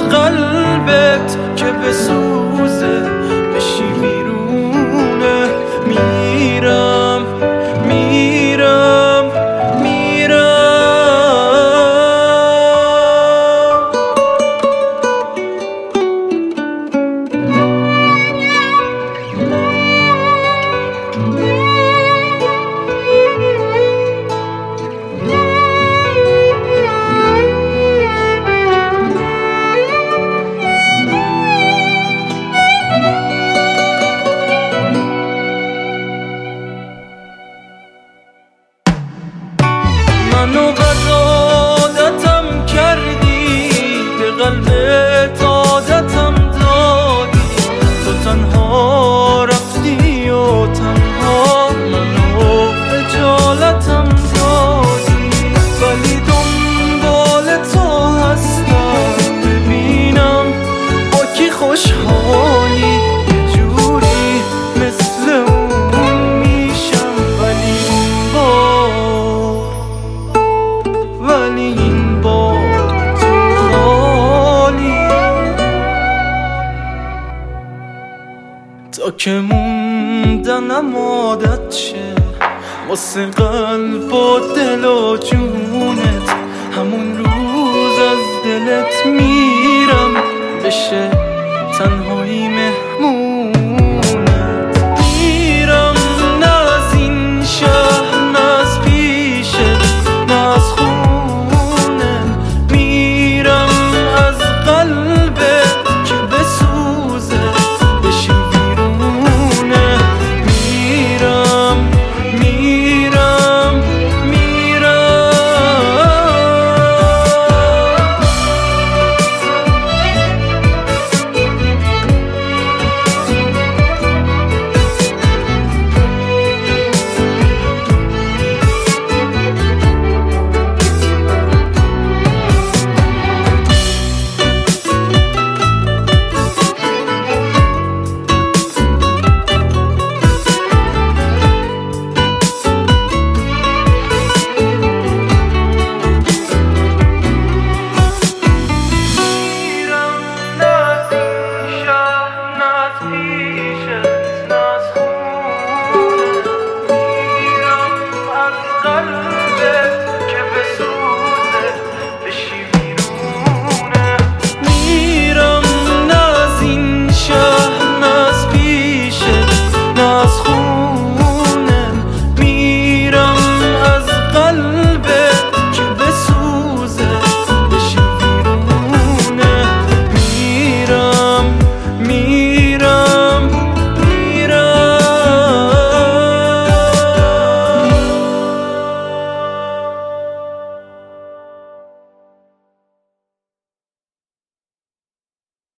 قلبت که بسوزه بشی بیرونه. میرم میرم میرم. منو قد عادتم کردی، به قلبت عادتم دادی، تو تنها رفتی و تنها منو خجالتم دادی. ولی دنبال تو هستم ببینم با کی خوشحالی، یه جوری مثل اون میشم. ولی این بار تو خالی. تا که موندنم عادت شه واسه قلب و دل و جونت،